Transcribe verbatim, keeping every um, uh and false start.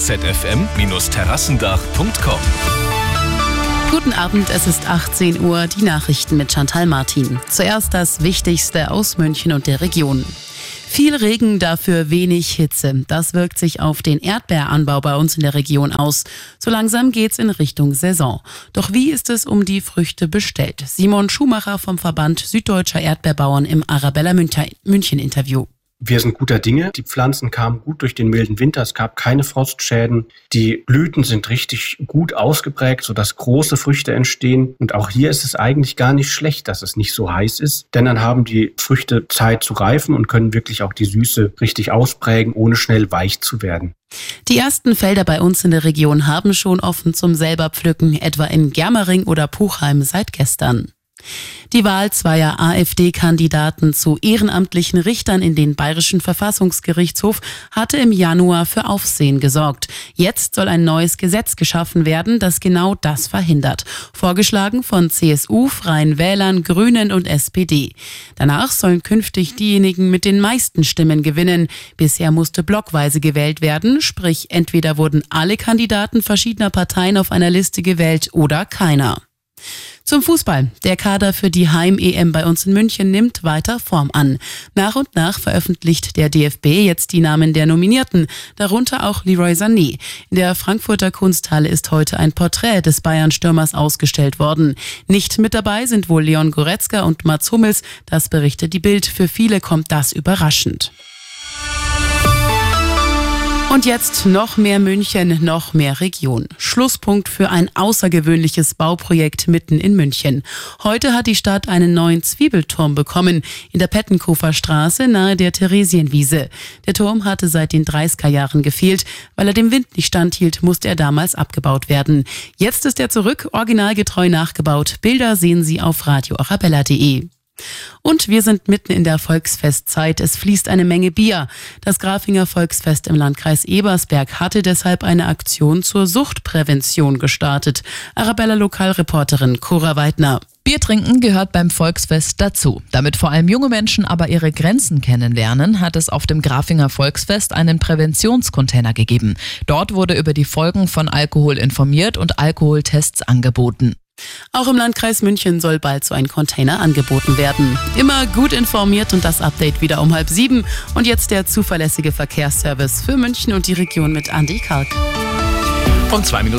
z f m Bindestrich terrassendach punkt com. Guten Abend, es ist achtzehn Uhr, die Nachrichten mit Chantal Martin. Zuerst das Wichtigste aus München und der Region. Viel Regen, dafür wenig Hitze. Das wirkt sich auf den Erdbeeranbau bei uns in der Region aus. So langsam geht's in Richtung Saison. Doch wie ist es um die Früchte bestellt? Simon Schumacher vom Verband Süddeutscher Erdbeerbauern im Arabella München Interview. Wir sind guter Dinge. Die Pflanzen kamen gut durch den milden Winter. Es gab keine Frostschäden. Die Blüten sind richtig gut ausgeprägt, sodass große Früchte entstehen. Und auch hier ist es eigentlich gar nicht schlecht, dass es nicht so heiß ist. Denn dann haben die Früchte Zeit zu reifen und können wirklich auch die Süße richtig ausprägen, ohne schnell weich zu werden. Die ersten Felder bei uns in der Region haben schon offen zum selber pflücken, etwa in Germering oder Puchheim seit gestern. Die Wahl zweier AfD-Kandidaten zu ehrenamtlichen Richtern in den Bayerischen Verfassungsgerichtshof hatte im Januar für Aufsehen gesorgt. Jetzt soll ein neues Gesetz geschaffen werden, das genau das verhindert. Vorgeschlagen von C S U, Freien Wählern, Grünen und S P D. Danach sollen künftig diejenigen mit den meisten Stimmen gewinnen. Bisher musste blockweise gewählt werden, sprich entweder wurden alle Kandidaten verschiedener Parteien auf einer Liste gewählt oder keiner. Zum Fußball. Der Kader für die Heim-E M bei uns in München nimmt weiter Form an. Nach und nach veröffentlicht der D F B jetzt die Namen der Nominierten, darunter auch Leroy Sané. In der Frankfurter Kunsthalle ist heute ein Porträt des Bayern-Stürmers ausgestellt worden. Nicht mit dabei sind wohl Leon Goretzka und Mats Hummels, das berichtet die Bild. Für viele kommt das überraschend. Und jetzt noch mehr München, noch mehr Region. Schlusspunkt für ein außergewöhnliches Bauprojekt mitten in München. Heute hat die Stadt einen neuen Zwiebelturm bekommen, in der Pettenkofer Straße nahe der Theresienwiese. Der Turm hatte seit den dreißiger Jahren gefehlt. Weil er dem Wind nicht standhielt, musste er damals abgebaut werden. Jetzt ist er zurück, originalgetreu nachgebaut. Bilder sehen Sie auf radio arabella punkt de. Und wir sind mitten in der Volksfestzeit. Es fließt eine Menge Bier. Das Grafinger Volksfest im Landkreis Ebersberg hatte deshalb eine Aktion zur Suchtprävention gestartet. Arabella-Lokalreporterin Cora Weidner. Bier trinken gehört beim Volksfest dazu. Damit vor allem junge Menschen aber ihre Grenzen kennenlernen, hat es auf dem Grafinger Volksfest einen Präventionscontainer gegeben. Dort wurde über die Folgen von Alkohol informiert und Alkoholtests angeboten. Auch im Landkreis München soll bald so ein Container angeboten werden. Immer gut informiert und das Update wieder um halb sieben. Und jetzt der zuverlässige Verkehrsservice für München und die Region mit Andi Kalk. Und zwei Minuten.